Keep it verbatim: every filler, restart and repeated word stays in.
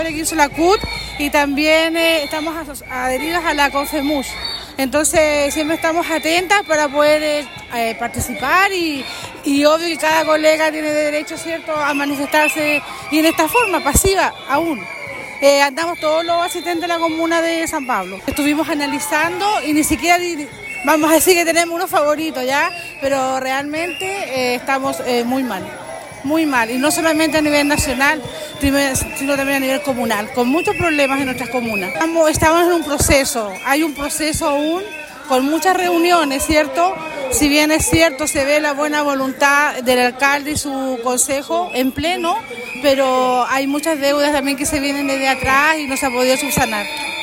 Hizo la C U T y también eh, estamos adheridos a la CONFEMUSH. Entonces siempre estamos atentas para poder eh, participar y, y obvio que cada colega tiene derecho, ¿cierto?, a manifestarse y en esta forma pasiva aún. Eh, andamos todos los asistentes de la comuna de San Pablo. Estuvimos analizando y ni siquiera vamos a decir que tenemos unos favoritos ya, pero realmente eh, estamos eh, muy mal. Muy mal, y no solamente a nivel nacional, sino también a nivel comunal, con muchos problemas en nuestras comunas. Estamos, estamos en un proceso, hay un proceso aún con muchas reuniones, ¿cierto? Si bien es cierto, se ve la buena voluntad del alcalde y su consejo en pleno, pero hay muchas deudas también que se vienen desde atrás y no se ha podido subsanar.